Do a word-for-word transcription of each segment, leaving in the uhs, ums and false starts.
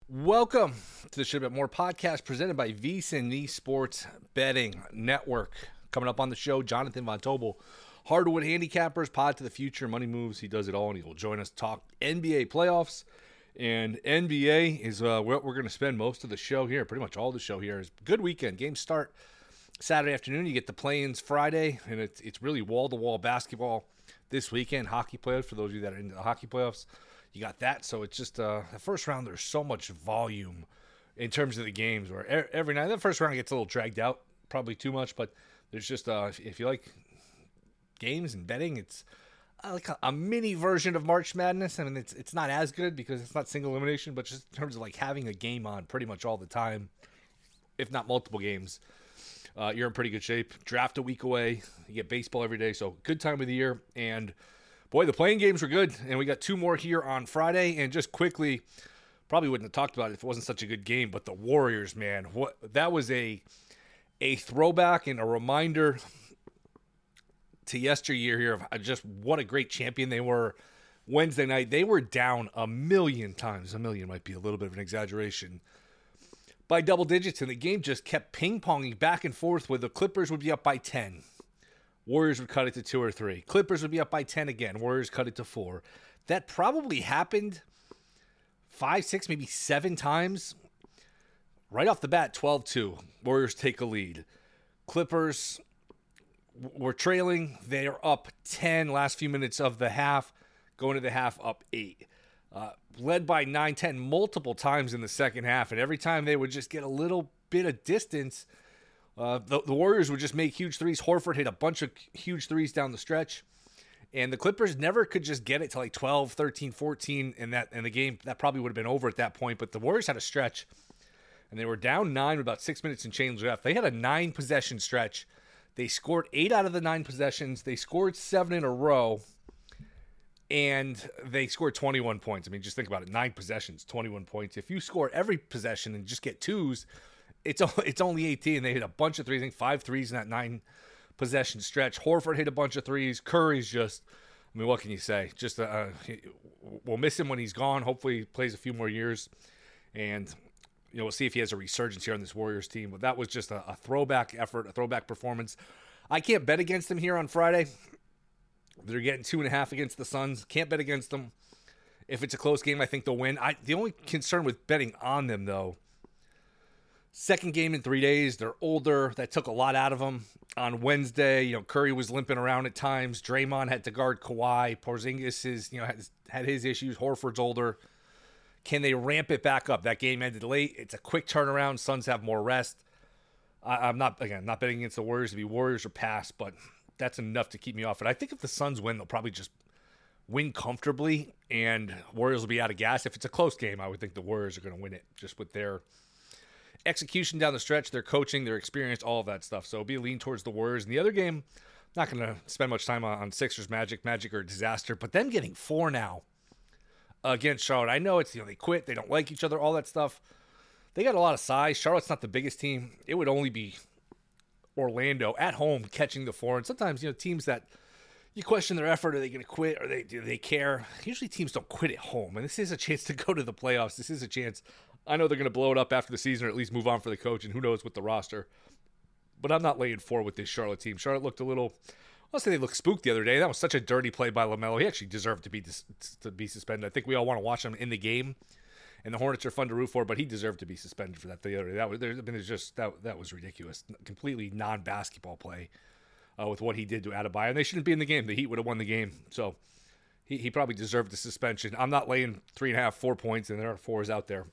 Welcome to the Should Have Been More podcast presented by VSiN, the Sports Betting Network. Coming up on the show, Jonathan Von Tobel, Hardwood Handicappers, Pod to the Future, Money Moves. He does it all, and he will join us to talk N B A playoffs. And N B A is uh, what we're going to spend most of the show here, pretty much all the show here. Is good weekend. Games start Saturday afternoon. You get the play-ins Friday, and it's, it's really wall-to-wall basketball this weekend. Hockey playoffs, for those of you that are into the hockey playoffs. You got that, so it's just uh, the first round. There's so much volume in terms of the games. Where every night the first round gets a little dragged out, probably too much. But there's just uh, if, if you like games and betting, it's uh, like a, a mini version of March Madness. I mean, it's it's not as good because it's not single elimination, but just in terms of like having a game on pretty much all the time, if not multiple games, uh, you're in pretty good shape. Draft a week away, you get baseball every day, so good time of the year. And boy, the playing games were good, and we got two more here on Friday. And just quickly, probably wouldn't have talked about it if it wasn't such a good game, but the Warriors, man, what that was a a throwback and a reminder to yesteryear here of just what a great champion they were Wednesday night. They were down a million times. A million might be a little bit of an exaggeration. By double digits, and the game just kept ping-ponging back and forth where the Clippers would be up by ten. Warriors would cut it to two or three. Clippers would be up by ten again. Warriors cut it to four. That probably happened five, six, maybe seven times. Right off the bat, twelve two. Warriors take a lead. Clippers were trailing. They are up ten last few minutes of the half. Going to the half, up eight. Uh, led by nine ten multiple times in the second half. And every time they would just get a little bit of distance, Uh, the, the Warriors would just make huge threes. Horford hit a bunch of huge threes down the stretch. And the Clippers never could just get it to like twelve, thirteen, fourteen. And that and the game, that probably would have been over at that point. But the Warriors had a stretch. And they were down nine with about six minutes and change left. They had a nine-possession stretch. They scored eight out of the nine possessions. They scored seven in a row. And they scored twenty-one points. I mean, just think about it. Nine possessions, twenty-one points. If you score every possession and just get twos, It's it's only eighteen. They hit a bunch of threes. I think five threes in that nine possession stretch. Horford hit a bunch of threes. Curry's just, I mean, what can you say? Just uh, we'll miss him when he's gone. Hopefully, he plays a few more years, and you know we'll see if he has a resurgence here on this Warriors team. But that was just a, a throwback effort, a throwback performance. I can't bet against them here on Friday. They're getting two and a half against the Suns. Can't bet against them. If it's a close game, I think they'll win. I the only concern with betting on them though. Second game in three days. They're older. That took a lot out of them. On Wednesday, you know, Curry was limping around at times. Draymond had to guard Kawhi. Porzingis is, you know, has, had his issues. Horford's older. Can they ramp it back up? That game ended late. It's a quick turnaround. Suns have more rest. I, I'm not, again, not betting against the Warriors to be Warriors or pass, but that's enough to keep me off it. I think if the Suns win, they'll probably just win comfortably, and Warriors will be out of gas. If it's a close game, I would think the Warriors are going to win it just with their execution down the stretch, their coaching, their experience, all of that stuff. So it'll be a lean towards the Warriors. And the other game, not going to spend much time on, on Sixers, Magic. Magic are a disaster. But them getting four now against Charlotte. I know it's, you know, they quit. They don't like each other, all that stuff. They got a lot of size. Charlotte's not the biggest team. It would only be Orlando at home catching the four. And sometimes, you know, teams that you question their effort. Are they going to quit? Or they, do they care? Usually teams don't quit at home. And this is a chance to go to the playoffs. This is a chance. I know they're going to blow it up after the season or at least move on for the coach, and who knows with the roster. But I'm not laying four with this Charlotte team. Charlotte looked a little, I'll say they looked spooked the other day. That was such a dirty play by LaMelo. He actually deserved to be dis- to be suspended. I think we all want to watch him in the game, and the Hornets are fun to root for, but he deserved to be suspended for that the other day. That was, there, I mean, there's just, that, that was ridiculous. Completely non-basketball play uh, with what he did to Adebayo. And they shouldn't be in the game. The Heat would have won the game. So he, he probably deserved the suspension. I'm not laying three and a half, four points, and there are fours out there.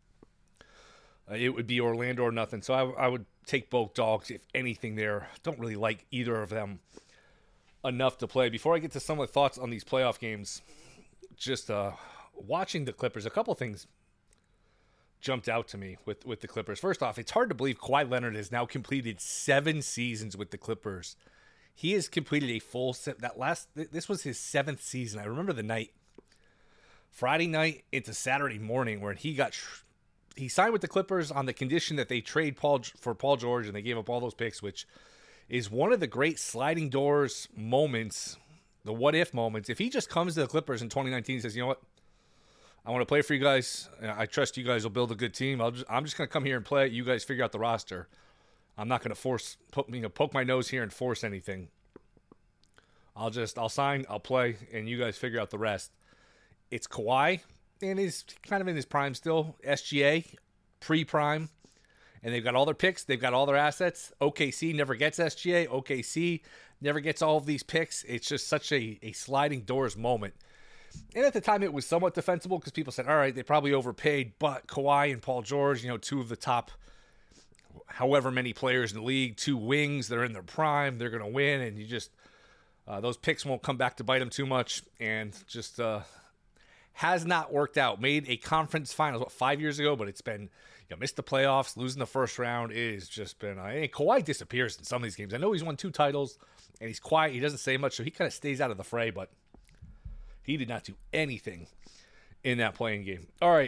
Uh, it would be Orlando or nothing. So I, I would take both dogs, if anything there. Don't really like either of them enough to play. Before I get to some of the thoughts on these playoff games, just uh, watching the Clippers, a couple things jumped out to me with, with the Clippers. First off, it's hard to believe Kawhi Leonard has now completed seven seasons with the Clippers. He has completed a full set. That last, this was his seventh season. I remember the night, Friday night into Saturday morning, where he got... He signed with the Clippers on the condition that they trade Paul for Paul George, and they gave up all those picks, which is one of the great sliding doors moments, the what-if moments. If he just comes to the Clippers in twenty nineteen and says, you know what, I want to play for you guys. I trust you guys will build a good team. I'll just, I'm just going to come here and play. You guys figure out the roster. I'm not going to force, put, you know, poke my nose here and force anything. I'll just, I'll sign, I'll play, and you guys figure out the rest. It's Kawhi, and he's kind of in his prime still. S G A, pre-prime. And they've got all their picks. They've got all their assets. O K C never gets S G A. O K C never gets all of these picks. It's just such a, a sliding doors moment. And at the time, it was somewhat defensible because people said, all right, they probably overpaid. But Kawhi and Paul George, you know, two of the top however many players in the league, two wings, they're in their prime. They're going to win. And you just, uh, those picks won't come back to bite them too much. And just uh, has not worked out. Made a conference finals, what, five years ago, but it's been, you know, missed the playoffs, losing the first round. It has just been, uh, and Kawhi disappears in some of these games. I know he's won two titles, and he's quiet. He doesn't say much, so he kind of stays out of the fray, but he did not do anything in that playing game. All right.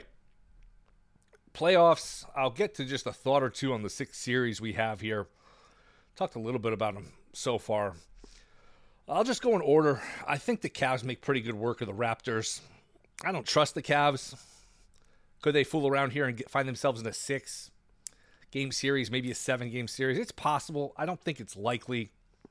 Playoffs, I'll get to just a thought or two on the six series we have here. Talked a little bit about them so far. I'll just go in order. I think the Cavs make pretty good work of the Raptors. I don't trust the Cavs. Could they fool around here and get, find themselves in a six-game series, maybe a seven-game series? It's possible. I don't think it's likely.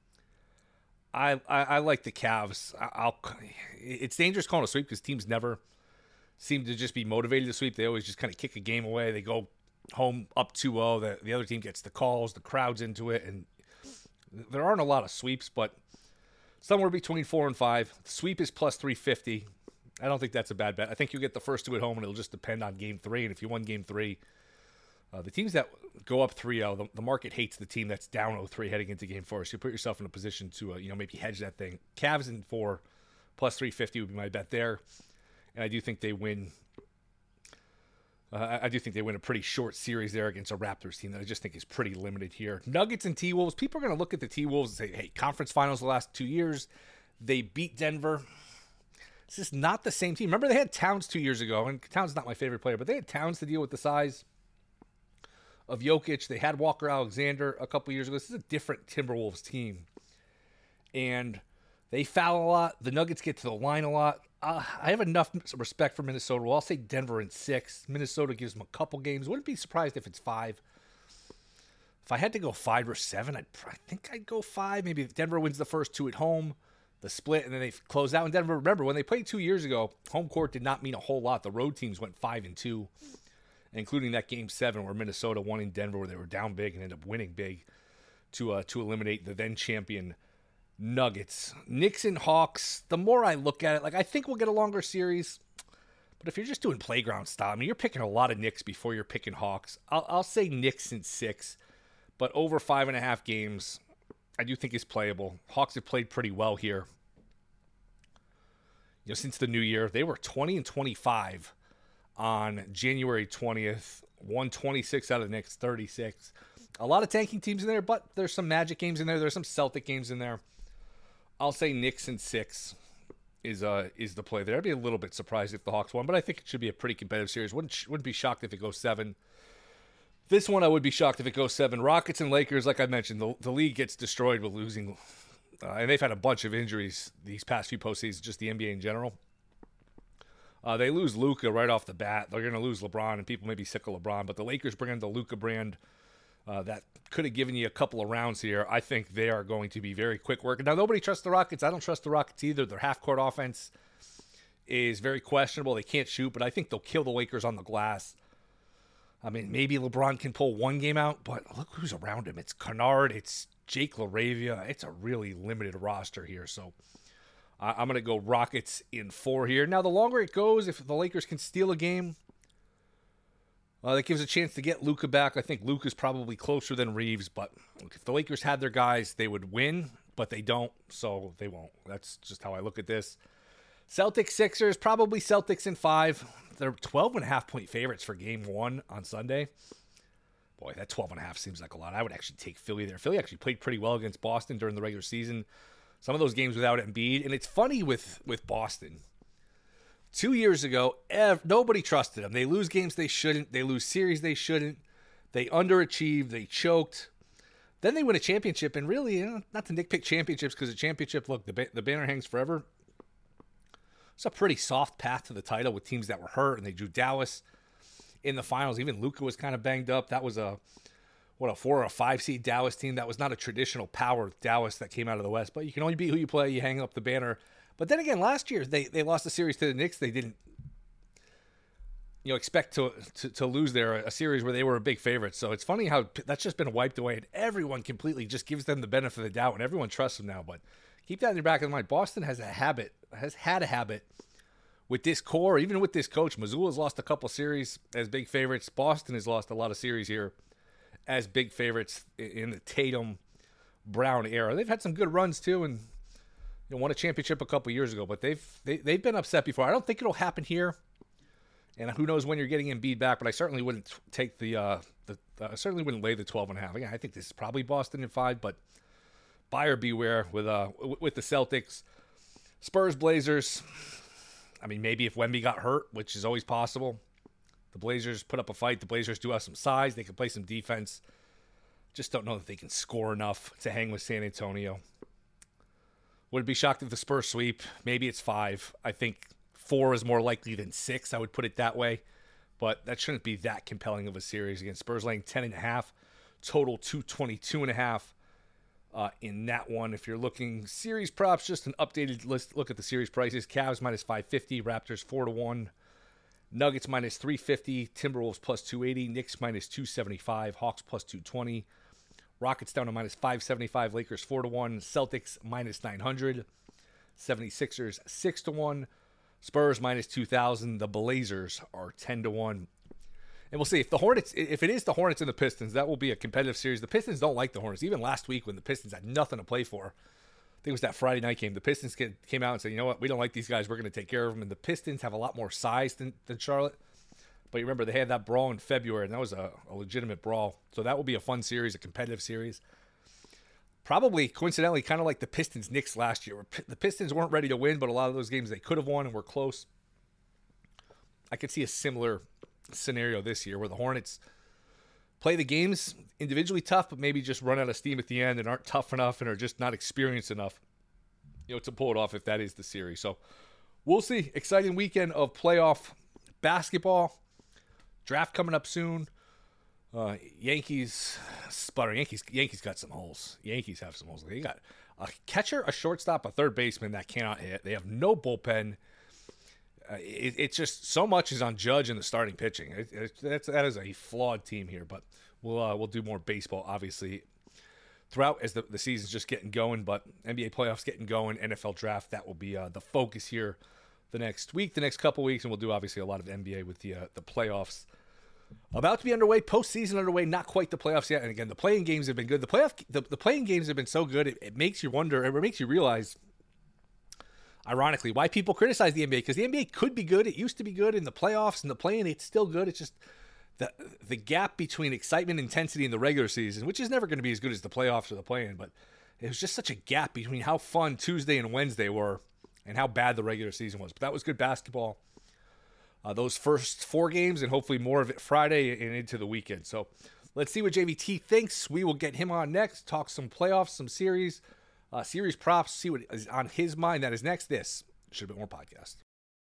I I, I like the Cavs. I, I'll. It's dangerous calling a sweep because teams never seem to just be motivated to sweep. They always just kind of kick a game away. They go home up two oh. The, the other team gets the calls. The crowd's into it. And there aren't a lot of sweeps, but somewhere between four and five. The sweep is plus three fifty. I don't think that's a bad bet. I think you'll get the first two at home, and it'll just depend on game three. And if you won game three, uh, the teams that go up three oh, the, the market hates the team that's down oh three heading into game four. So you put yourself in a position to, uh, you know, maybe hedge that thing. Cavs in four, plus three fifty would be my bet there. And I do think they win. Uh, I do think they win a pretty short series there against a Raptors team that I just think is pretty limited here. Nuggets and T-Wolves. People are going to look at the T-Wolves and say, hey, conference finals the last two years. They beat Denver. This is not the same team. Remember, they had Towns two years ago, and Towns is not my favorite player, but they had Towns to deal with the size of Jokic. They had Walker Alexander a couple years ago. This is a different Timberwolves team. And they foul a lot. The Nuggets get to the line a lot. Uh, I have enough respect for Minnesota. Well, I'll say Denver in six. Minnesota gives them a couple games. Wouldn't be surprised if it's five. If I had to go five or seven, I'd, I think I'd go five. Maybe if Denver wins the first two at home, the split, and then they close out in Denver. Remember, when they played two years ago, home court did not mean a whole lot. The road teams went five and two, including that game seven where Minnesota won in Denver, where they were down big and ended up winning big to uh, to eliminate the then champion Nuggets. Knicks and Hawks, the more I look at it, like I think we'll get a longer series. But if you're just doing playground style, I mean, you're picking a lot of Knicks before you're picking Hawks. I'll, I'll say Knicks in six, but over five and a half games, I do think is playable. Hawks have played pretty well here. You know, since the new year, they were twenty and twenty-five on January twentieth, won twenty-six out of the next thirty-six. A lot of tanking teams in there, but there's some Magic games in there. There's some Celtic games in there. I'll say Knicks in six is uh is the play there. I'd be a little bit surprised if the Hawks won, but I think it should be a pretty competitive series. Wouldn't wouldn't be shocked if it goes seven. This one I would be shocked if it goes seven. Rockets and Lakers, like I mentioned, the, the league gets destroyed with losing, uh, and they've had a bunch of injuries these past few postseasons, just the N B A in general. Uh, they lose Luka right off the bat. They're going to lose LeBron, and people may be sick of LeBron, but the Lakers bring in the Luka brand uh, that could have given you a couple of rounds here. I think they are going to be very quick work. Now, nobody trusts the Rockets. I don't trust the Rockets either. Their half-court offense is very questionable. They can't shoot, but I think they'll kill the Lakers on the glass. I mean, maybe LeBron can pull one game out, but look who's around him. It's Kennard. It's Jake LaRavia. It's a really limited roster here. So uh, I'm going to go Rockets in four here. Now, the longer it goes, if the Lakers can steal a game, uh, that gives a chance to get Luka back. I think Luka's probably closer than Reeves, but look, if the Lakers had their guys, they would win, but they don't, so they won't. That's just how I look at this. Celtics, Sixers, probably Celtics in five. They're twelve and a half point favorites for game one on Sunday. Boy, that twelve and a half seems like a lot. I would actually take Philly there. Philly actually played pretty well against Boston during the regular season. Some of those games without Embiid. And it's funny with, with Boston. Two years ago, ev- nobody trusted them. They lose games they shouldn't. They lose series they shouldn't. They underachieved. They choked. Then they win a championship. And really, you know, not to nitpick championships because the championship, look, the, ba- the banner hangs forever. It's a pretty soft path to the title with teams that were hurt, and they drew Dallas in the finals. Even Luka was kind of banged up. That was a what a four or a five seed Dallas team. That was not a traditional power Dallas that came out of the West. But you can only beat who you play. You hang up the banner. But then again, last year they they lost the series to the Knicks. They didn't, you know, expect to, to to lose there, a series where they were a big favorite. So it's funny how that's just been wiped away, and everyone completely just gives them the benefit of the doubt, and everyone trusts them now. But keep that in your back of the mind. Boston has a habit, has had a habit with this core, even with this coach. Missoula's lost a couple series as big favorites. Boston has lost a lot of series here as big favorites in the Tatum Brown era. They've had some good runs too, and you know, won a championship a couple years ago, but they've they, they've been upset before. I don't think it'll happen here, and who knows when you're getting Embiid back. But I certainly wouldn't take the uh, the uh, I certainly wouldn't lay the twelve and a half. Again, I think this is probably Boston in five, but buyer beware with uh with the Celtics, Spurs, Blazers. I mean, maybe if Wemby got hurt, which is always possible, the Blazers put up a fight. The Blazers do have some size. They can play some defense. Just don't know that they can score enough to hang with San Antonio. Would be shocked if the Spurs sweep. Maybe it's five. I think four is more likely than six. I would put it that way. But that shouldn't be that compelling of a series. Again, Spurs laying ten and a half. Total two twenty-two and a half uh, in that one. If you're looking series props, just an updated list. Look at the series prices. Cavs minus five fifty. Raptors four to one. Nuggets minus three fifty. Timberwolves plus two eighty. Knicks minus two seventy-five. Hawks plus two twenty. Rockets down to minus five seventy-five. Lakers four to one. Celtics minus nine hundred. seventy-sixers six to one. Spurs minus two thousand. The Blazers are ten to one. And we'll see if the Hornets, if it is the Hornets and the Pistons, that will be a competitive series. The Pistons don't like the Hornets. Even last week when the Pistons had nothing to play for, I think it was that Friday night game, the Pistons came out and said, you know what, we don't like these guys. We're going to take care of them. And the Pistons have a lot more size than, than Charlotte. But you remember, they had that brawl in February, and that was a, a legitimate brawl. So that will be a fun series, a competitive series. Probably, coincidentally, kind of like the Pistons-Knicks last year, where the Pistons weren't ready to win, but a lot of those games they could have won and were close. I could see a similar scenario this year where the Hornets play the games individually tough, but maybe just run out of steam at the end and aren't tough enough and are just not experienced enough, you know, to pull it off if that is the series. So we'll see. Exciting weekend of playoff basketball. Draft coming up soon. Uh, Yankees, sputter. Yankees, Yankees got some holes. Yankees have some holes. They got a catcher, a shortstop, a third baseman that cannot hit. They have no bullpen. Uh, it, it's just so much is on Judge and the starting pitching. It, it, that's, that is a flawed team here, but we'll uh, we'll do more baseball, obviously, throughout as the, the season's just getting going. But N B A playoffs getting going, N F L draft, that will be uh, the focus here the next week, the next couple weeks, and we'll do obviously a lot of N B A with the uh, the playoffs about to be underway, postseason underway, not quite the playoffs yet. And again, the playing games have been good. The playoff, the, the playing games have been so good, it, it makes you wonder, it makes you realize, ironically, why people criticize the N B A, because the N B A could be good. It used to be good in the playoffs, and the play-in, it's still good. It's just the the gap between excitement and intensity in the regular season, which is never going to be as good as the playoffs or the play-in, but it was just such a gap between how fun Tuesday and Wednesday were and how bad the regular season was. But that was good basketball. Uh, those first four games, and hopefully more of it Friday and into the weekend. So let's see what J V T thinks. We will get him on next, talk some playoffs, some series, uh, series props, see what is on his mind. That is next. This Should Have Been More podcast.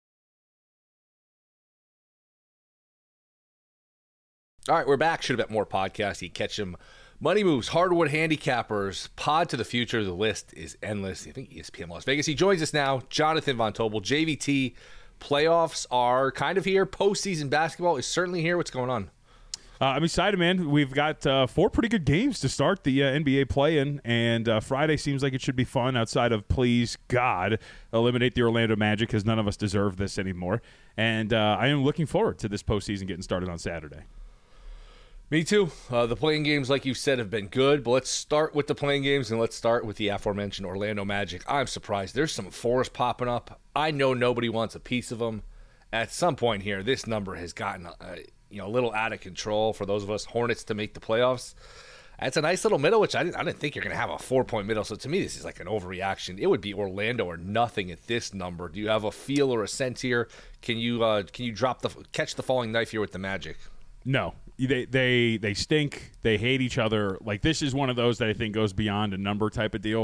All right, we're back. Should Have Been More podcast. You catch him. Money Moves, Hardwood Handicappers, Pod to the Future. The list is endless. I think E S P N Las Vegas. He joins us now. Jonathan Von Tobel, J V T. Playoffs are kind of here. Postseason basketball is certainly here. What's going on? Uh, I'm excited, man. We've got uh, four pretty good games to start the uh, N B A play-in, and uh, Friday seems like it should be fun outside of, please, God, eliminate the Orlando Magic, because none of us deserve this anymore. And uh, I am looking forward to this postseason getting started on Saturday. Me too. Uh, the playing games, like you said, have been good, but let's start with the playing games, and let's start with the aforementioned Orlando Magic. I'm surprised. There's some fours popping up. I know nobody wants a piece of them. At some point here, this number has gotten uh, you know, a little out of control for those of us Hornets to make the playoffs. That's a nice little middle, which I didn't, I didn't think you're going to have a four-point middle. So to me, this is like an overreaction. It would be Orlando or nothing at this number. Do you have a feel or a sense here? Can you uh, can you drop the catch the falling knife here with the Magic? No. They they they stink. They hate each other. Like, this is one of those that I think goes beyond a number type of deal.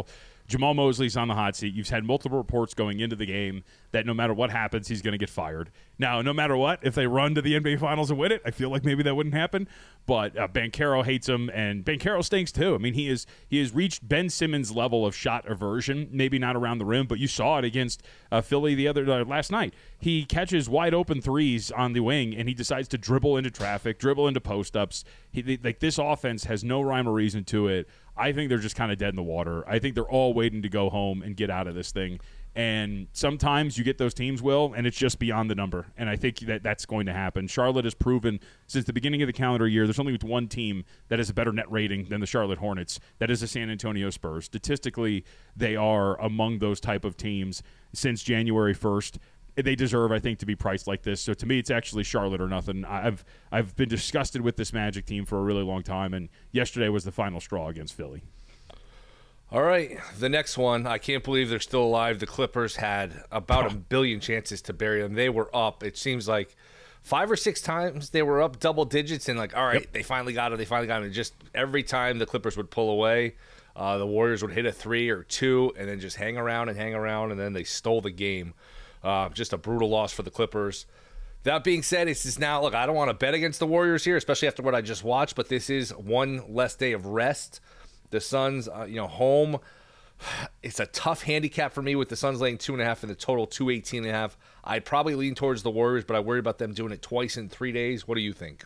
Jamal Mosley's on the hot seat. You've had multiple reports going into the game that no matter what happens, he's going to get fired. Now, no matter what, if they run to the N B A Finals and win it, I feel like maybe that wouldn't happen. But uh, Banchero hates him, and Banchero stinks too. I mean, he is he has reached Ben Simmons' level of shot aversion. Maybe not around the rim, but you saw it against uh, Philly the other uh, last night. He catches wide open threes on the wing, and he decides to dribble into traffic, dribble into post ups. He, like this offense has no rhyme or reason to it. I think they're just kind of dead in the water. I think they're all waiting to go home and get out of this thing. And sometimes you get those teams, Will, and it's just beyond the number. And I think that that's going to happen. Charlotte has proven since the beginning of the calendar year, there's only one team that has a better net rating than the Charlotte Hornets. That is the San Antonio Spurs. Statistically, they are among those type of teams since January first. They deserve, I think, to be priced like this. So to me, it's actually Charlotte or nothing. I've I've been disgusted with this Magic team for a really long time, and yesterday was the final straw against Philly. All right, the next one. I can't believe they're still alive. The Clippers had about a billion chances to bury them. They were up. It seems like five or six times they were up double digits, and like, all right, yep. they finally got it. They finally got it. And just every time the Clippers would pull away, uh, the Warriors would hit a three or two, and then just hang around and hang around, and then they stole the game. Uh, just a brutal loss for the Clippers. That being said, it's just now, look, I don't want to bet against the Warriors here, especially after what I just watched, but this is one less day of rest. The Suns, uh, you know, home. It's a tough handicap for me with the Suns laying two and a half and the total two eighteen and a half. I'd probably lean towards the Warriors, but I worry about them doing it twice in three days. What do you think?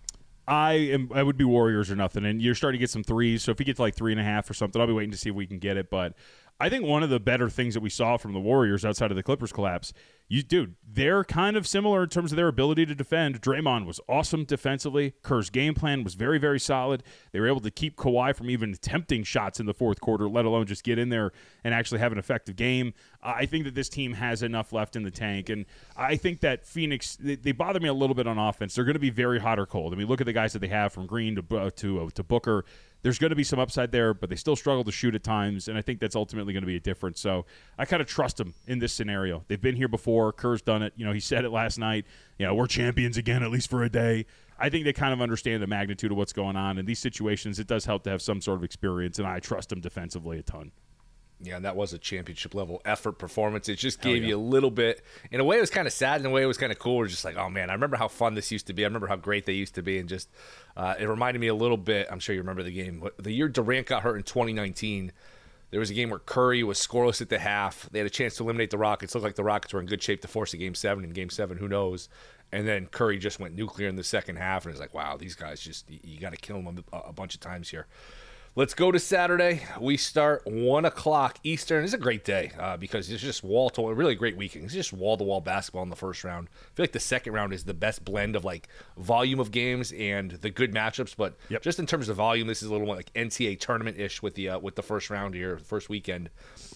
I am. I would be Warriors or nothing, and you're starting to get some threes. So if you get to like three and a half or something, I'll be waiting to see if we can get it. But I think one of the better things that we saw from the Warriors outside of the Clippers collapse, you dude, they're kind of similar in terms of their ability to defend. Draymond was awesome defensively. Kerr's game plan was very, very solid. They were able to keep Kawhi from even attempting shots in the fourth quarter, let alone just get in there and actually have an effective game. I think that this team has enough left in the tank, and I think that Phoenix, they, they bother me a little bit on offense. They're going to be very hot or cold. I mean, look at the guys that they have from Green to uh, to uh, to Booker. There's going to be some upside there, but they still struggle to shoot at times, and I think that's ultimately going to be a difference. So I kind of trust them in this scenario. They've been here before. Kerr's done it. You know, he said it last night. You know, we're champions again, at least for a day. I think they kind of understand the magnitude of what's going on. In these situations, it does help to have some sort of experience, and I trust them defensively a ton. Yeah, and that was a championship-level effort performance. It just gave yeah. you a little bit. In a way, it was kind of sad. In a way, it was kind of cool. We're just like, oh, man, I remember how fun this used to be. I remember how great they used to be. And just uh, it reminded me a little bit. I'm sure you remember the game. The year Durant got hurt in twenty nineteen, there was a game where Curry was scoreless at the half. They had a chance to eliminate the Rockets. It looked like the Rockets were in good shape to force a game seven. In game seven, who knows? And then Curry just went nuclear in the second half. And it's like, wow, these guys just, you, you got to kill them a, a bunch of times here. Let's go to Saturday. We start one o'clock Eastern. It's a great day uh, because it's just wall-to-wall, a really great weekend. It's just wall-to-wall basketball in the first round. I feel like the second round is the best blend of like volume of games and the good matchups. But yep. just in terms of volume, this is a little more like N C A A tournament-ish with the uh, with the first round here, the first weekend.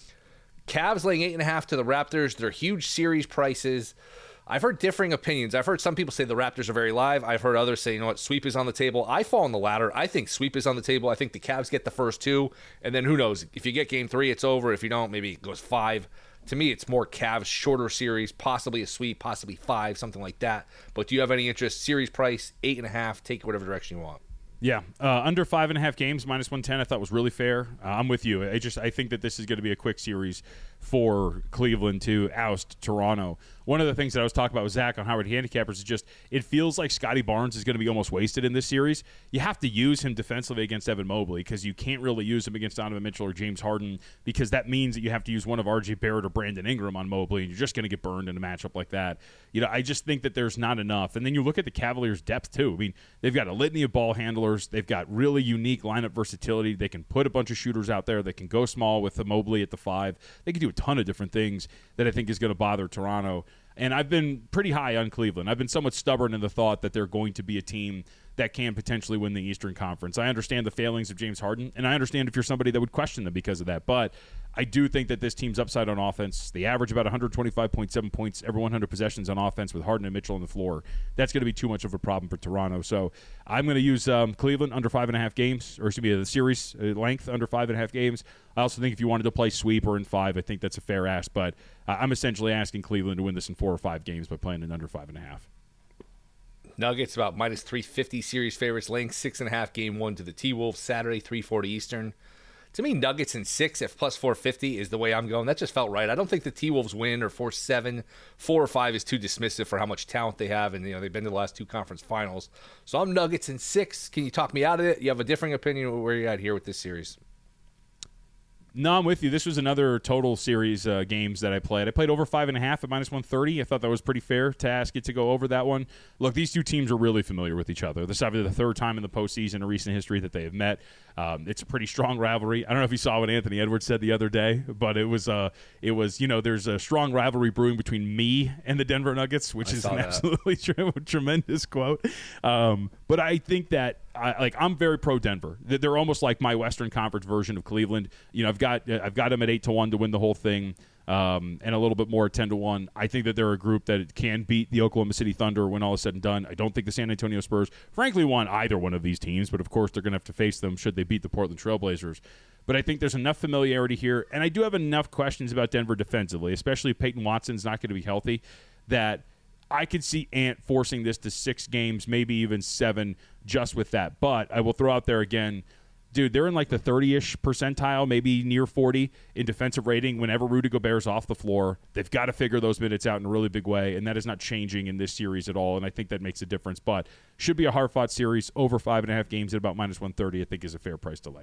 Cavs laying eight and a half to the Raptors. They're huge series prices. I've heard differing opinions. I've heard some people say the Raptors are very live. I've heard others say, you know what, sweep is on the table. I fall on the latter. I think sweep is on the table. I think the Cavs get the first two, and then who knows? If you get game three, it's over. If you don't, maybe it goes five. To me, it's more Cavs, shorter series, possibly a sweep, possibly five, something like that. But do you have any interest? Series price, eight and a half. Take it whatever direction you want. Yeah, uh, under five and a half games, minus one ten. I thought was really fair. Uh, I'm with you. I just I think that this is going to be a quick series for Cleveland to oust Toronto. One of the things that I was talking about with Zach on Howard Handicappers is just it feels like Scotty Barnes is going to be almost wasted in this series. You have to use him defensively against Evan Mobley because you can't really use him against Donovan Mitchell or James Harden because that means that you have to use one of R J Barrett or Brandon Ingram on Mobley, and you're just going to get burned in a matchup like that. You know, I just think that there's not enough. And then you look at the Cavaliers' depth too. I mean, they've got a litany of ball handlers. They've got really unique lineup versatility. They can put a bunch of shooters out there. They can go small with the Mobley at the five. They can do a ton of different things that I think is going to bother Toronto. And I've been pretty high on Cleveland. I've been somewhat stubborn in the thought that they're going to be a team that can potentially win the Eastern Conference. I understand the failings of James Harden, and I understand if you're somebody that would question them because of that. But I do think that this team's upside on offense. They average about one twenty-five point seven points every one hundred possessions on offense with Harden and Mitchell on the floor. That's going to be too much of a problem for Toronto. So I'm going to use um, Cleveland under five and a half games, or excuse me, the series length under five and a half games. I also think if you wanted to play sweep or in five, I think that's a fair ask. But uh, I'm essentially asking Cleveland to win this in four or five games by playing an under five and a half. Nuggets about minus three fifty series favorites, laying six and a half game one to the T-Wolves Saturday, three forty Eastern. To me, Nuggets in six at plus four fifty is the way I'm going. That just felt right. I don't think the T-Wolves win or force seven. Four or five is too dismissive for how much talent they have, and you know they've been to the last two conference finals. So I'm Nuggets in six. Can you talk me out of it? You have a differing opinion of where you're at here with this series? No, I'm with you. This was another total series uh, games that I played. I played over five and a half at minus one thirty. I thought that was pretty fair to ask it to go over that one. Look, these two teams are really familiar with each other. This is probably the third time in the postseason in recent history that they have met. Um, it's a pretty strong rivalry. I don't know if you saw what Anthony Edwards said the other day, but it was, uh, it was, you know, there's a strong rivalry brewing between me and the Denver Nuggets, which I is an that. absolutely tre- tremendous quote. Um, but I think that I, like I'm very pro Denver. They're almost like my Western Conference version of Cleveland. You know, I've got I've got them at eight to one to win the whole thing, um, and a little bit more at ten to one. I think that they're a group that can beat the Oklahoma City Thunder when all is said and done. I don't think the San Antonio Spurs, frankly, want either one of these teams, but of course they're going to have to face them should they beat the Portland Trailblazers. But I think there's enough familiarity here, and I do have enough questions about Denver defensively, especially if Peyton Watson's not going to be healthy, that I could see Ant forcing this to six games, maybe even seven, just with that. But I will throw out there again, dude, they're in like the thirty-ish percentile, maybe near forty in defensive rating whenever Rudy Gobert's off the floor. They've got to figure those minutes out in a really big way, and that is not changing in this series at all, and I think that makes a difference. But should be a hard-fought series. Over five and a half games at about minus one thirty, I think is a fair price to lay.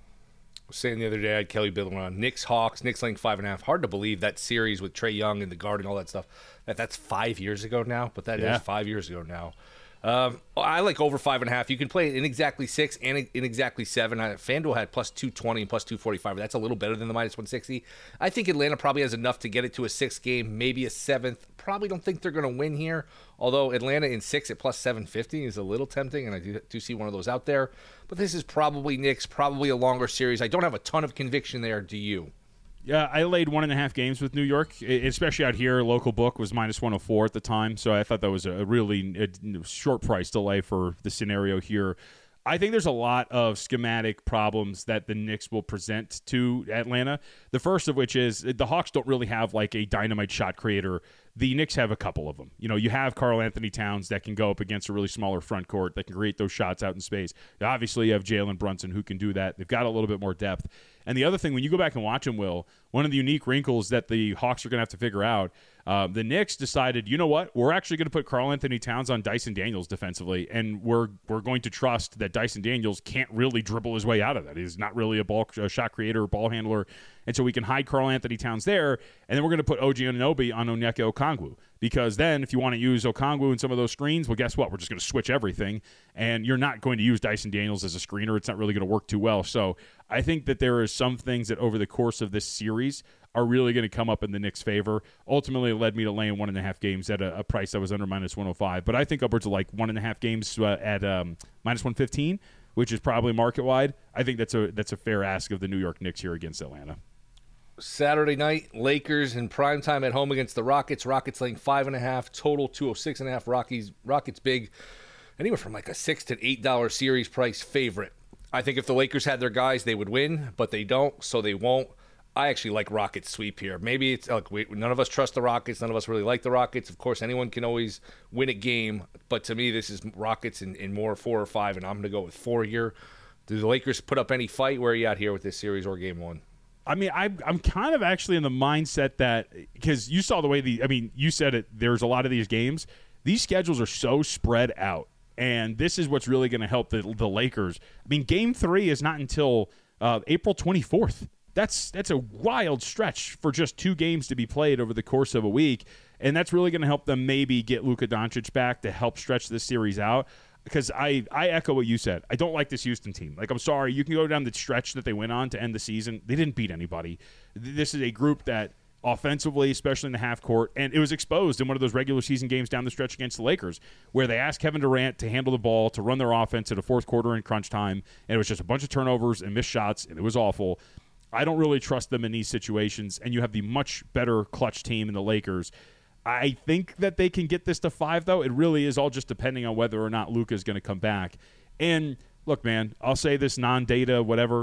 Saying the other day, I had Kelly Biddle on Knicks Hawks. Knicks laying five and a half. Hard to believe that series with Trae Young and the guard and all that stuff. That that's five years ago now, but that Yeah. is five years ago now. Um, I like over five and a half. You can play it in exactly six and in exactly seven. I, FanDuel had plus two twenty and plus two forty-five. That's a little better than the minus one sixty. I think Atlanta probably has enough to get it to a sixth game, maybe a seventh. Probably don't think they're going to win here, although Atlanta in six at plus seven fifty is a little tempting, and I do, do see one of those out there. But this is probably Knicks, probably a longer series. I don't have a ton of conviction there. Do you? Yeah, I laid one and a half games with New York, especially out here. Local book was minus one oh four at the time, so I thought that was a really a short price to lay for the scenario here. I think there's a lot of schematic problems that the Knicks will present to Atlanta. The first of which is the Hawks don't really have like a dynamite shot creator. The Knicks have a couple of them. You know, you have Karl Anthony Towns that can go up against a really smaller front court that can create those shots out in space. Obviously, you have Jalen Brunson who can do that. They've got a little bit more depth. And the other thing, when you go back and watch them, Will, one of the unique wrinkles that the Hawks are going to have to figure out, uh, the Knicks decided, you know what, we're actually going to put Karl Anthony Towns on Dyson Daniels defensively, and we're we're going to trust that Dyson Daniels can't really dribble his way out of that. He's not really a ball a shot creator or ball handler, and so we can hide Karl Anthony Towns there, and then we're going to put O G Anunoby on Onyeka Okongwu, because then if you want to use Okongwu in some of those screens, well, guess what? We're just going to switch everything, and you're not going to use Dyson Daniels as a screener. It's not really going to work too well. So I think that there are some things that over the course of this series are really going to come up in the Knicks' favor. Ultimately, it led me to laying one and a half games at a, a price that was under minus one oh five. But I think upwards of like one and a half games uh, at um, minus one fifteen, which is probably market-wide. I think that's a that's a fair ask of the New York Knicks here against Atlanta. Saturday night, Lakers in primetime at home against the Rockets. Rockets laying five and a half, total two oh six and a half. Rockies, Rockets big, anywhere from like a six to eight dollar series price favorite. I think if the Lakers had their guys, they would win, but they don't, so they won't. I actually like Rockets sweep here. Maybe it's like we, none of us trust the Rockets. None of us really like the Rockets. Of course, anyone can always win a game, but to me, this is Rockets in, in more four or five, and I'm going to go with four here. Do the Lakers put up any fight? Where are you at here with this series or game one? I mean, I, I'm kind of actually in the mindset that, because you saw the way the, I mean, you said it, there's a lot of these games. These schedules are so spread out, and this is what's really going to help the, the Lakers. I mean, game three is not until uh, April twenty-fourth. That's that's a wild stretch for just two games to be played over the course of a week, and that's really going to help them maybe get Luka Doncic back to help stretch this series out. Because I, I echo what you said. I don't like this Houston team. Like, I'm sorry. You can go down the stretch that they went on to end the season. They didn't beat anybody. This is a group that offensively, especially in the half court, and it was exposed in one of those regular season games down the stretch against the Lakers, where they asked Kevin Durant to handle the ball, to run their offense at a fourth quarter in crunch time, and it was just a bunch of turnovers and missed shots, and it was awful. I don't really trust them in these situations, and you have the much better clutch team in the Lakers. I think that they can get this to five, though. It really is all just depending on whether or not Luka is going to come back. And, look, man, I'll say this non-data, whatever.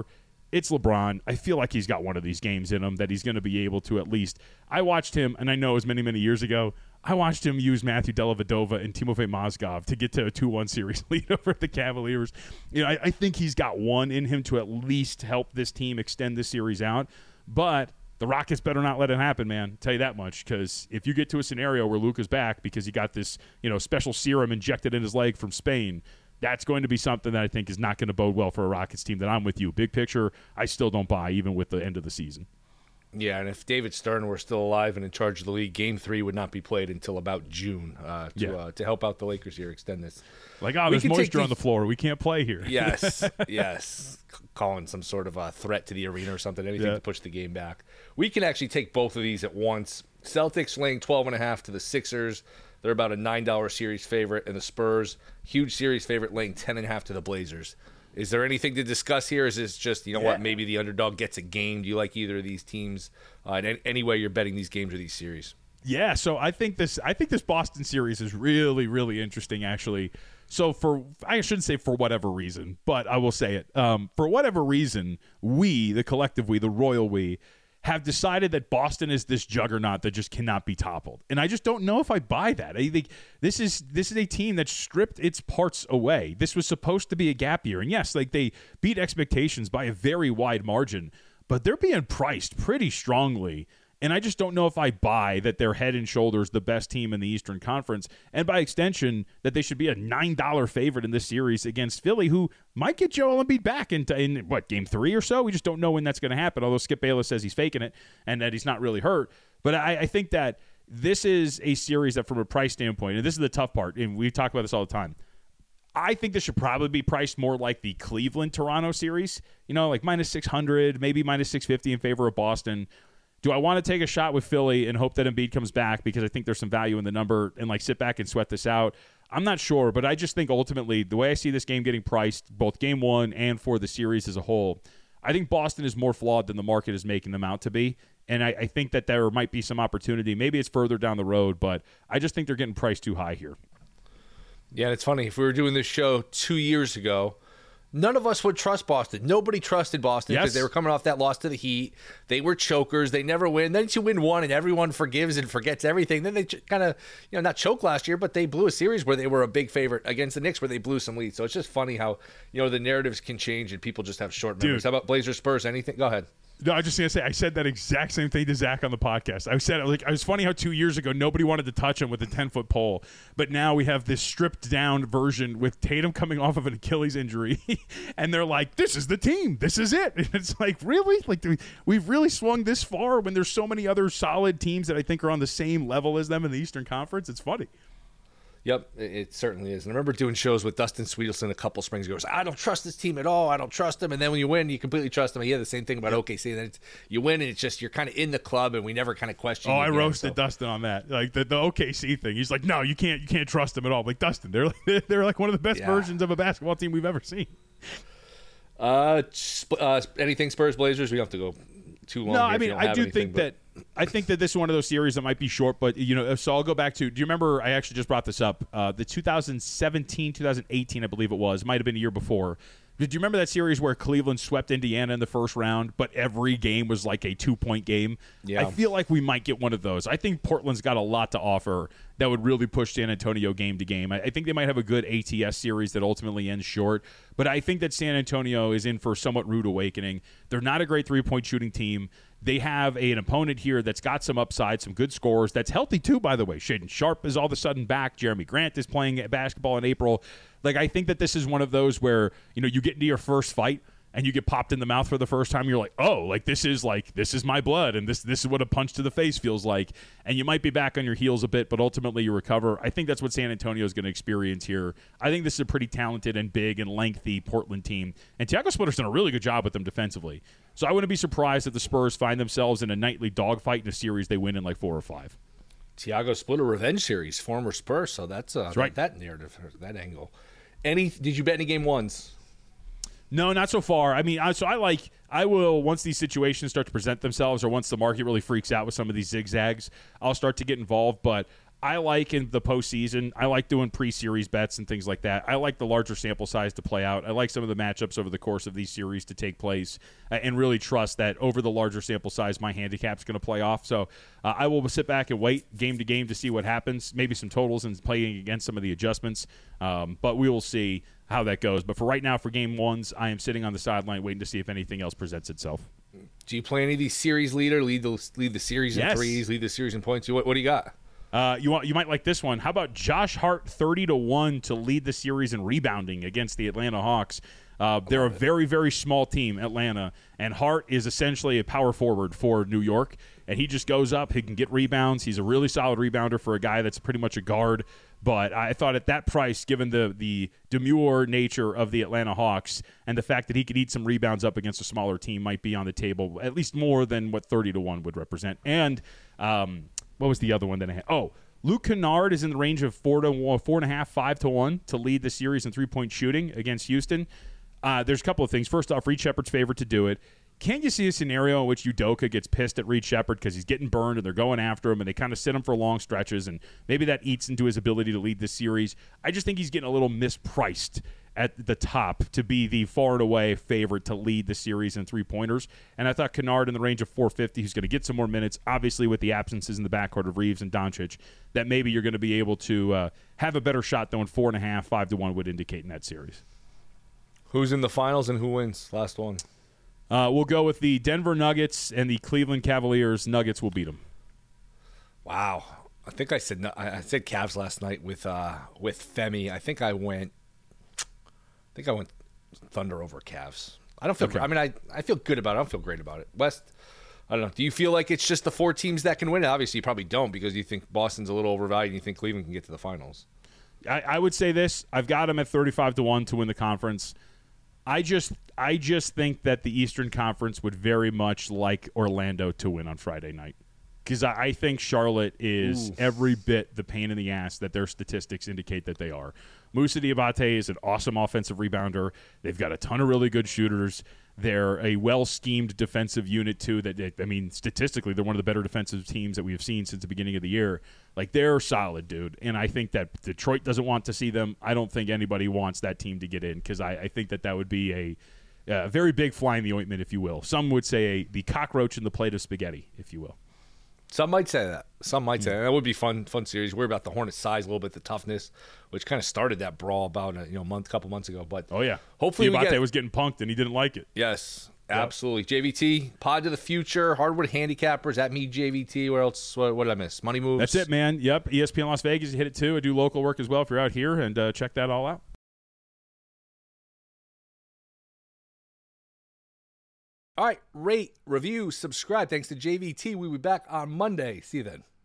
It's LeBron. I feel like he's got one of these games in him that he's going to be able to at least. I watched him, and I know it was many, many years ago. I watched him use Matthew Dellavedova and Timofey Mozgov to get to a two one series lead over the Cavaliers. You know, I, I think he's got one in him to at least help this team extend this series out. But the Rockets better not let it happen, man. I'll tell you that much, because if you get to a scenario where Luka's back because he got this, you know, special serum injected in his leg from Spain, that's going to be something that I think is not going to bode well for a Rockets team that I'm with you. Big picture, I still don't buy, even with the end of the season. Yeah, and if David Stern were still alive and in charge of the league, Game Three would not be played until about June uh, to Yeah. uh, to help out the Lakers here, extend this. Like, oh, We there's can take moisture on the- the floor. We can't play here. Yes, yes. C- calling some sort of a threat to the arena or something, anything Yeah. to push the game back. We can actually take both of these at once. Celtics laying twelve and a half to the Sixers. They're about a nine dollar series favorite. And the Spurs, huge series favorite, laying ten and a half to the Blazers. Is there anything to discuss here? Is this just, you know Yeah. what, maybe the underdog gets a game? Do you like either of these teams? Uh, in any- any way you're betting these games or these series? Yeah, so I think this I think this Boston series is really, really interesting, actually. So for I shouldn't say for whatever reason, but I will say it. Um, for whatever reason, we, the collective we, the royal we, have decided that Boston is this juggernaut that just cannot be toppled. And I just don't know if I buy that. I think this is this is a team that stripped its parts away. This was supposed to be a gap year. And yes, like they beat expectations by a very wide margin, but they're being priced pretty strongly. And I just don't know if I buy that they're head and shoulders the best team in the Eastern Conference, and by extension, that they should be a nine dollar favorite in this series against Philly, who might get Joel Embiid back in, in what, game three or so? We just don't know when that's going to happen, although Skip Bayless says he's faking it and that he's not really hurt. But I, I think that this is a series that, from a price standpoint, and this is the tough part, and we talk about this all the time, I think this should probably be priced more like the Cleveland-Toronto series, you know, like minus six hundred, maybe minus six fifty in favor of Boston. Do I want to take a shot with Philly and hope that Embiid comes back because I think there's some value in the number and like sit back and sweat this out? I'm not sure, but I just think ultimately the way I see this game getting priced, both game one and for the series as a whole, I think Boston is more flawed than the market is making them out to be. And I, I think that there might be some opportunity. Maybe it's further down the road, but I just think they're getting priced too high here. Yeah, it's funny. If we were doing this show two years ago, none of us would trust Boston. Nobody trusted Boston because Yes. they were coming off that loss to the Heat. They were chokers. They never win. Then you win one, and everyone forgives and forgets everything. Then they ch- kind of, you know, not choke last year, but they blew a series where they were a big favorite against the Knicks, where they blew some leads. So it's just funny how, you know, the narratives can change and people just have short memories. Dude. How about Blazers Spurs? Anything? Go ahead. No, I was just gonna say I said that exact same thing to Zach on the podcast. I said like it was funny how two years ago nobody wanted to touch him with a ten foot pole, but now we have this stripped down version with Tatum coming off of an Achilles injury, and they're like, "This is the team. This is it." And it's like, really, like do we, we've really swung this far when there's so many other solid teams that I think are on the same level as them in the Eastern Conference. It's funny. Yep, it, it certainly is. And I remember doing shows with Dustin Sweetelson a couple springs ago. I don't trust this team at all. I don't trust them. And then when you win, you completely trust them. Yeah, the same thing about O K C. And then it's, you win, and it's just you're kind of in the club, and we never kind of question. Oh, you I again, roasted so. Dustin on that, like the, the O K C thing. He's like, "No, you can't, you can't trust them at all." I'm like, Dustin, they're like, they're like one of the best Yeah. versions of a basketball team we've ever seen. Uh, sp- uh, anything Spurs Blazers? We don't have to go too long. No, here I if you mean, don't I have do anything, think but- that I think that this is one of those series that might be short, but you know, so I'll go back to. Do you remember? I actually just brought this up. Uh, the two thousand seventeen, two thousand eighteen, I believe it was. Might have been a year before. Did you remember that series where Cleveland swept Indiana in the first round, but every game was like a two-point game? Yeah. I feel like we might get one of those. I think Portland's got a lot to offer that would really push San Antonio game to game. I, I think they might have a good A T S series that ultimately ends short, but I think that San Antonio is in for a somewhat rude awakening. They're not a great three-point shooting team. They have a, an opponent here that's got some upside, some good scores, that's healthy too, by the way. Shaden Sharp is all of a sudden back. Jeremy Grant is playing basketball in April. Like, I think that this is one of those where, you know, you get into your first fight and you get popped in the mouth for the first time. You're like, oh, like this is like, this is my blood. And this, this is what a punch to the face feels like. And you might be back on your heels a bit, but ultimately you recover. I think that's what San Antonio is going to experience here. I think this is a pretty talented and big and lengthy Portland team. And Tiago Splitter's done a really good job with them defensively. So I wouldn't be surprised if the Spurs find themselves in a nightly dogfight in a series they win in like four or five. Tiago Splitter revenge series, former Spurs. So that's, uh, that's right. that narrative, that angle. Any? Did you bet any game ones? No, not so far. I mean, I, so I like, I will, once these situations start to present themselves or once the market really freaks out with some of these zigzags, I'll start to get involved. But I like in the postseason, I like doing pre-series bets and things like that. I like the larger sample size to play out. I like some of the matchups over the course of these series to take place uh, and really trust that over the larger sample size, my handicap's going to play off. So uh, I will sit back and wait game to game to see what happens, maybe some totals and playing against some of the adjustments. Um, but we will see how that goes. But for right now, for game ones, I am sitting on the sideline waiting to see if anything else presents itself. Do you play any of these series leader, lead the, lead the series Yes. in threes, lead the series in points? What, what do you got? Uh, you want you might like this one. How about Josh Hart thirty to one to lead the series in rebounding against the Atlanta Hawks? Uh, they're a very very small team, Atlanta, and Hart is essentially a power forward for New York, and he just goes up. He can get rebounds. He's a really solid rebounder for a guy that's pretty much a guard. But I thought at that price, given the the demure nature of the Atlanta Hawks and the fact that he could eat some rebounds up against a smaller team, might be on the table at least more than what thirty to one would represent. And um, what was the other one that I had? Oh, Luke Kennard is in the range of four to one, four and a half, five to one to lead the series in three-point shooting against Houston. Uh, there's a couple of things. First off, Reed Shepherd's favorite to do it. Can you see a scenario in which Udoka gets pissed at Reed Shepherd because he's getting burned and they're going after him and they kind of sit him for long stretches and maybe that eats into his ability to lead this series? I just think he's getting a little mispriced at the top to be the far and away favorite to lead the series in three-pointers. And I thought Kennard in the range of four fifty, who's going to get some more minutes, obviously with the absences in the backcourt of Reeves and Doncic, that maybe you're going to be able to uh, have a better shot than four and a half, five to one would indicate in that series. Who's in the finals and who wins? Last one. Uh, we'll go with the Denver Nuggets and the Cleveland Cavaliers. Nuggets will beat them. Wow. I think I said I said Cavs last night with uh, with Femi. I think I went I think I went Thunder over Cavs. I don't feel Okay. I mean I, I feel good about it. I don't feel great about it. West, I don't know. Do you feel like it's just the four teams that can win it? Obviously you probably don't because you think Boston's a little overvalued and you think Cleveland can get to the finals. I, I would say this. I've got them at thirty-five to one to win the conference. I just I just think that the Eastern Conference would very much like Orlando to win on Friday night. Because I, I think Charlotte is Oof. every bit the pain in the ass that their statistics indicate that they are. Moussa Diabate is an awesome offensive rebounder. They've got a ton of really good shooters. They're a well-schemed defensive unit, too. That I mean, statistically, they're one of the better defensive teams that we have seen since the beginning of the year. Like, they're solid, dude. And I think that Detroit doesn't want to see them. I don't think anybody wants that team to get in because I, I think that that would be a, a very big fly in the ointment, if you will. Some would say a, the cockroach in the plate of spaghetti, if you will. Some might say that. Some might say that. That would be fun, fun series. Worry about the Hornets' size a little bit, the toughness, which kind of started that brawl about a you know month, couple months ago. But Oh, yeah. hopefully we Diabate get, was getting punked, and he didn't like it. yes, absolutely. J V T, Pod to the Future, Hardwood Handicappers, at me, J V T. Where else? What, what did I miss? Money Moves. That's it, man. Yep. E S P N Las Vegas, you hit it too. I do local work as well if you're out here, and uh, check that all out. All right, rate, review, subscribe. Thanks to J V T. We'll be back on Monday. See you then.